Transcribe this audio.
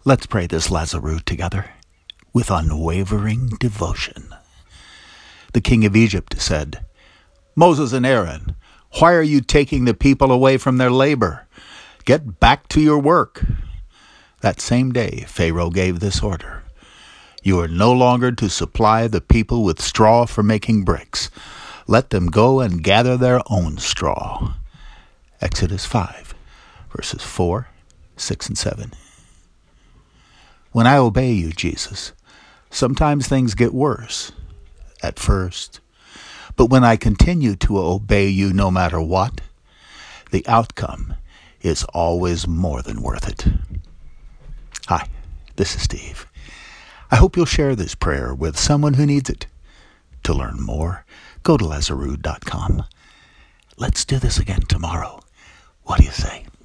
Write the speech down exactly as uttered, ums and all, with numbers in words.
Let's pray this Lazarus together with unwavering devotion. The king of Egypt said, "Moses and Aaron, why are you taking the people away from their labor? Get back to your work." That same day, Pharaoh gave this order: "You are no longer to supply the people with straw for making bricks. Let them go and gather their own straw." Exodus five, verses four, six, and seven. When I obey you, Jesus, sometimes things get worse at first. But when I continue to obey you no matter what, the outcome is always more than worth it. Hi, this is Steve. I hope you'll share this prayer with someone who needs it. To learn more, go to lazarus dot com. Let's do this again tomorrow. What do you say?